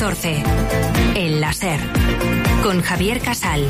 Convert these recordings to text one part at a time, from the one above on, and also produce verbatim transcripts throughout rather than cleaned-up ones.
catorce. El láser. Con Javier Casal.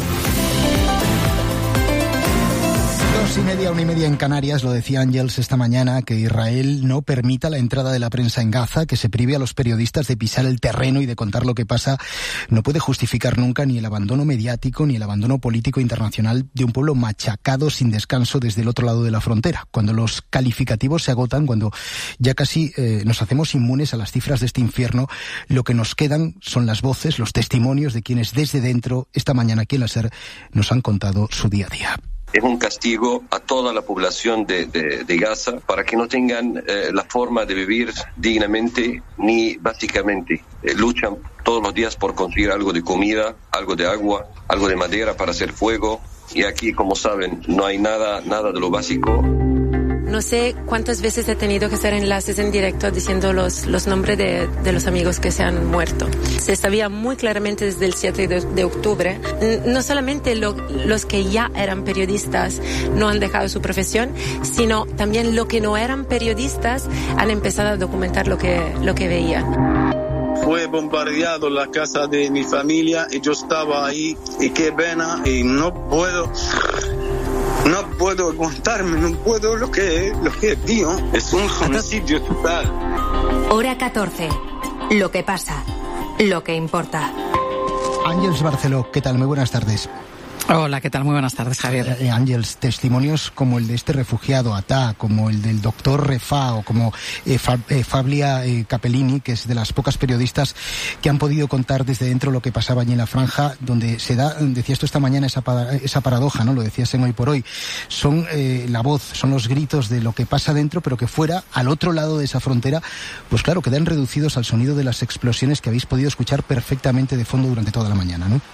Dos y media, una y media en Canarias. Lo decía Ángels esta mañana, que Israel no permita la entrada de la prensa en Gaza, que se prive a los periodistas de pisar el terreno y de contar lo que pasa, no puede justificar nunca ni el abandono mediático ni el abandono político internacional de un pueblo machacado sin descanso desde el otro lado de la frontera. Cuando los calificativos se agotan, cuando ya casi eh, nos hacemos inmunes a las cifras de este infierno, lo que nos quedan son las voces, los testimonios de quienes desde dentro, esta mañana aquí en la SER, nos han contado su día a día. Es un castigo a toda la población de, de, de Gaza para que no tengan eh, la forma de vivir dignamente ni básicamente. Eh, luchan todos los días por conseguir algo de comida, algo de agua, algo de madera para hacer fuego. Y aquí, como saben, no hay nada, nada de lo básico. No sé cuántas veces he tenido que hacer enlaces en directo diciendo los, los nombres de, de los amigos que se han muerto. Se sabía muy claramente desde el siete de, de octubre, no solamente lo, los que ya eran periodistas no han dejado su profesión, sino también los que no eran periodistas han empezado a documentar lo que, lo que veían. Fue bombardeado la casa de mi familia y yo estaba ahí y qué pena y no puedo... No puedo aguantarme, no puedo lo que lo que es mío. Es un genocidio total. Hora catorce. Lo que pasa, lo que importa. Ángels Barceló, ¿qué tal? Muy buenas tardes. Hola, ¿qué tal? Muy buenas tardes, Javier. Eh, Ángels, testimonios como el de este refugiado Atá, como el del doctor Refá o como eh, Fab, eh, Fablia eh, Capellini, que es de las pocas periodistas que han podido contar desde dentro lo que pasaba allí en la franja, donde se da, decía esto esta mañana, esa, esa paradoja, ¿no? Lo decías en Hoy por Hoy. Son eh, la voz, son los gritos de lo que pasa dentro, pero que fuera, al otro lado de esa frontera, pues claro, quedan reducidos al sonido de las explosiones que habéis podido escuchar perfectamente de fondo durante toda la mañana, ¿no?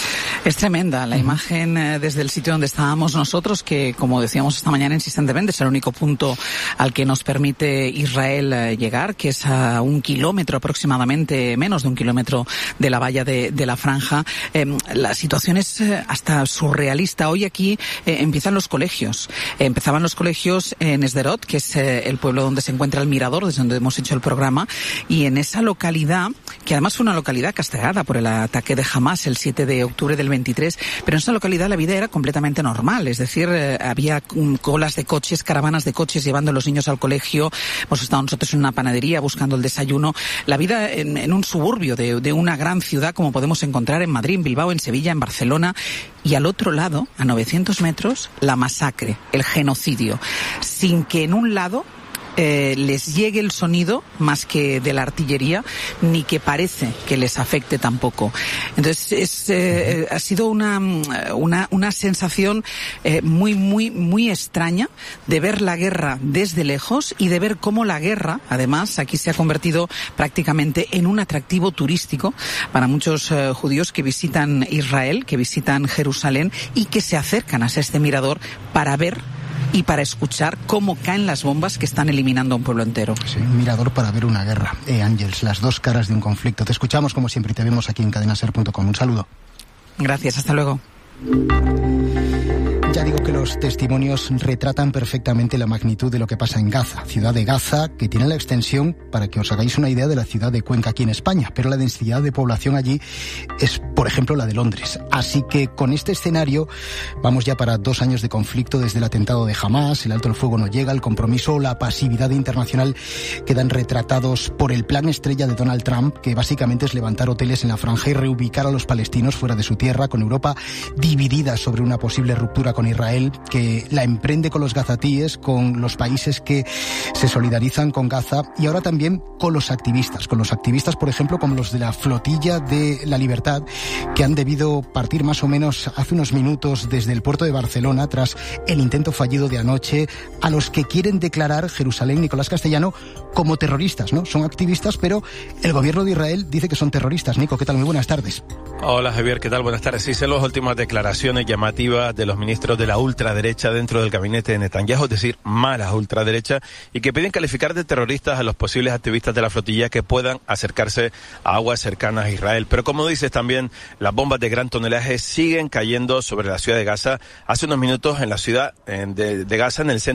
Es tremenda la imagen eh, desde el sitio donde estábamos nosotros, que, como decíamos esta mañana insistentemente, es el único punto al que nos permite Israel eh, llegar, que es a un kilómetro aproximadamente, menos de un kilómetro de la valla de, de la franja. Eh, la situación es eh, hasta surrealista. Hoy aquí eh, empiezan los colegios. Eh, empezaban los colegios en Sderot, que es eh, el pueblo donde se encuentra el mirador, desde donde hemos hecho el programa, y en esa localidad, que además fue una localidad castigada por el ataque de Hamas el siete de octubre del veintitrés, pero en esa localidad la vida era completamente normal, es decir, eh, había um, colas de coches, caravanas de coches llevando a los niños al colegio, hemos estado nosotros en una panadería buscando el desayuno, la vida en, en un suburbio de, de una gran ciudad como podemos encontrar en Madrid, en Bilbao, en Sevilla, en Barcelona, y al otro lado, a novecientos metros, la masacre, el genocidio, sin que en un lado Eh, les llegue el sonido más que de la artillería, ni que parece que les afecte tampoco. Entonces es, eh, ha sido una una, una sensación eh, muy muy muy extraña de ver la guerra desde lejos y de ver cómo la guerra, además, aquí se ha convertido prácticamente en un atractivo turístico para muchos eh, judíos que visitan Israel, que visitan Jerusalén y que se acercan a este mirador para ver y para escuchar cómo caen las bombas que están eliminando a un pueblo entero. Sí, un mirador para ver una guerra. Eh, Ángels, las dos caras de un conflicto. Te escuchamos como siempre y te vemos aquí en cadena ser punto com. Un saludo. Gracias, hasta luego. Ya digo que los testimonios retratan perfectamente la magnitud de lo que pasa en Gaza, ciudad de Gaza, que tiene la extensión, para que os hagáis una idea, de la ciudad de Cuenca aquí en España, pero la densidad de población allí es, por ejemplo, la de Londres. Así que con este escenario vamos ya para dos años de conflicto desde el atentado de Hamas, el alto el fuego no llega, el compromiso o la pasividad internacional quedan retratados por el plan estrella de Donald Trump, que básicamente es levantar hoteles en la franja y reubicar a los palestinos fuera de su tierra, con Europa dividida sobre una posible ruptura con Israel, que la emprende con los gazatíes, con los países que se solidarizan con Gaza y ahora también con los activistas, con los activistas, por ejemplo, como los de la Flotilla de la Libertad, que han debido partir más o menos hace unos minutos desde el puerto de Barcelona tras el intento fallido de anoche, a los que quieren declarar Jerusalén, Nicolás Castellano, como terroristas, ¿no? Son activistas, pero el gobierno de Israel dice que son terroristas. Nico, ¿qué tal? Muy buenas tardes. Hola, Javier, ¿qué tal? Buenas tardes. Sí, son las últimas declaraciones llamativas de los ministros de la ultraderecha dentro del gabinete de Netanyahu, es decir, malas ultraderecha, y que piden calificar de terroristas a los posibles activistas de la flotilla que puedan acercarse a aguas cercanas a Israel. Pero como dices también, las bombas de gran tonelaje siguen cayendo sobre la ciudad de Gaza. Hace unos minutos en la ciudad de, de Gaza, en el centro